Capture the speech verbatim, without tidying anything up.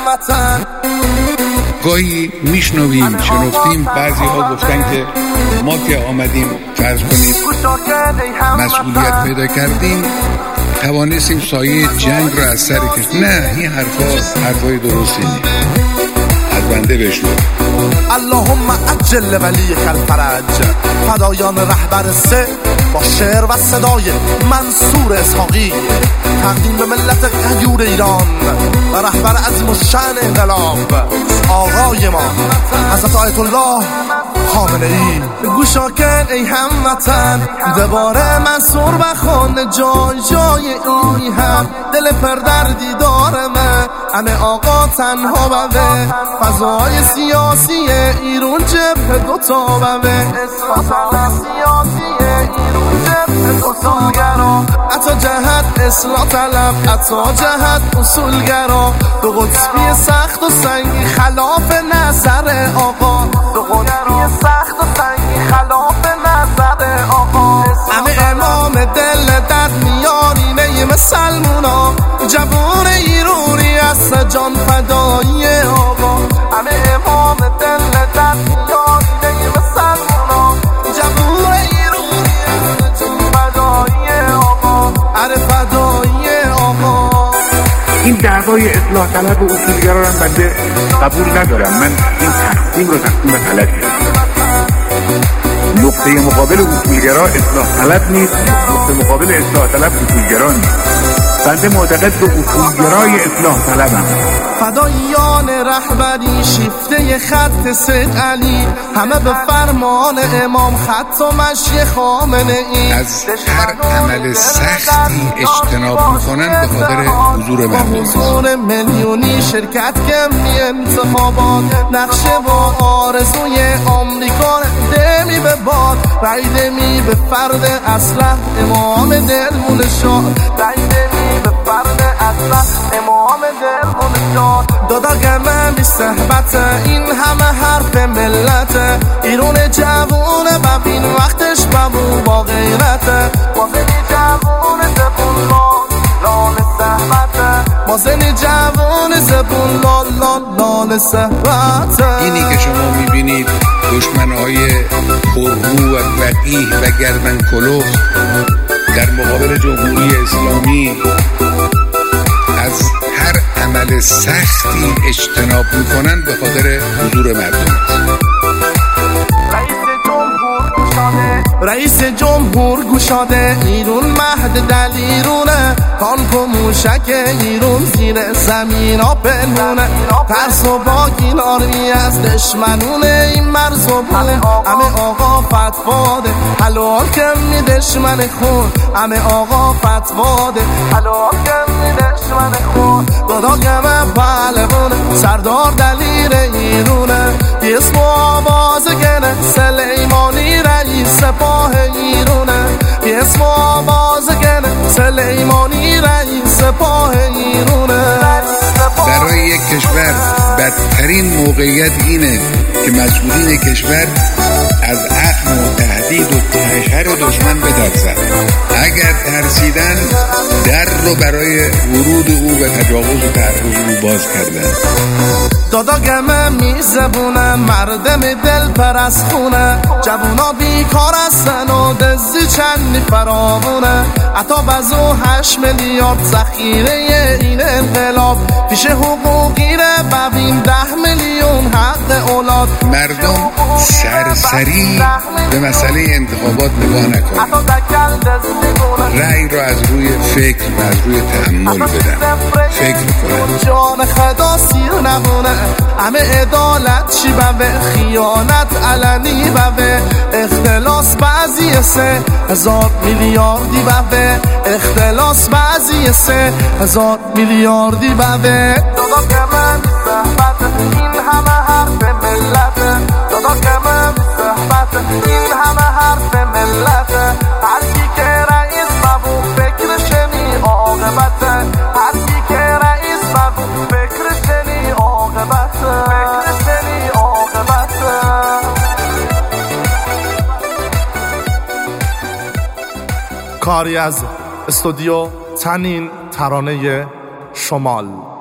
هموطن. گاهی میشنویم شنفتیم بعضی ها گفتن که ما که آمدیم فرض کنید مسئولیت پیدا کردیم توانستیم سایه جنگ را از سر کشید. نه، این حرفا حرفای درستی نیست. از بنده بشنو. اللهم عجل ولیک الفرج. فدایان رهبر سه با شعر و صدای منصور اسحاقی تقدیم به ملت غیور ایران و رهبر عظیم الشأن انقلاب آقای ما حضرت آیت الله خامنه ای. گوشا کن ای هموطن دوباره منصور بخون جای جای ای هم دل پر در دیدارمه همه آقا تنها بوه فضای سیاسی ایرون جبه دوتا بوه اصلاح سیاسی ایرون جبه دوتا گرا اتا جهت اصلاح طلب اتا جهت اصولگرا دو قطبی سخت و سنگی خلاف نظر آقا دو قطبی سخت و سنگی خلاف نظر آقا همه امام دل در میانینه مسلمونا جوان ایرونی است جان فدایی آقا همه امام دل در میانینه مسلمونا جوان ایرونی است جان فدایی آقا اره فدایی آقا. این دعوای اصلاح طلب و اصولگرا رو بنده قبول ندارم. من این تقسیم رو تقسیم غلطی نقطه مقابل اصولگرا اصلاح طلب نیست، نقطه مقابل اصلاح طلب اصولگرا نیست. بنده معتقد به اصولگرای اصلاح طلبم. فدایان رهبری شیفته خط سید علی همه به فرمان امام خط و مشی خامنه ای از هر عمل سختی اجتناب میکنن به خاطر حضور مردم. حضور میلیونی شرکت کمی انتخابات نقشه و آرزوی آمریکا دمی به باد رایدمی به فرد اصلا امام دلمون شاد رایدمی به فرد اصلا امام دلمون شاد دادا گمه بی صحبت این همه حرف ملت ایرون جوونه ببین وقتش ببو با غیرته مازنی جوون زبون لال لال صحبته مازنی جوون زبون لال لال لال صحبته. اینی که شما میبینید دشمنهای پررو و وقیح و گردن کلوف در مقابل جمهوری اسلامی از هر عمل سختی اجتناب میکنن به خاطر حضور مردم است. رئیس جمهور گوشاده ایرون مهد دلیرونه تانک و موشک ایرون زیر زمین ها پنونه ترس و باگیناری از دشمنونه این مرز و بونه همه آقا فتواده حلال کمی دشمن خون همه آقا فتواده حلال کمی دشمن خون دادا گمه پهلوونه سردار دلیر ایرونه یه اسم و آواز گنه سلیمانی رئیس سپاه ایرونه یه اسم و آواز گنه سلیمانی رئیس سپاه ایرونه. برای یک کشور بدترین موقعیت اینه که مسئولین کشور از اخم و تهدید و تشهر دشمن به در زد. اگر ترسیدن در رو برای ورود او به تجاوز و تعرض او باز کردن. دادا گمه میزبونه مردم دل پرستونه جوونا بیکار هستن و دزدی چندی فراوونه عطا بزو هشت میلیارد ذخیره این انقلاب پیش حقوقی ره ببین ده میلیون حق اولاد. مردم سرسری به مسئله انتخابات نگاه نکنن، رأی رو از روی فکر و از روی تحمل بدن، فکر کنن. جان خدا سیر نمونه همه عدالت چی بوه خیانت علنی بوه اختلاس بعضی سه هزار میلیاردی بوه اختلاس بعضی سه هزار میلیاردی بوه. دادا گمه بی صحبت این همه حرف ملت دادا گمه بی صحبت این همه حرف ملت هر کی که رئیس ببو فکرش نی عاقبت هر کی که رئیس ببو فکرش نی عاقبت فکرش نی عاقبت. کاری از استودیو تنین ترانه شمال.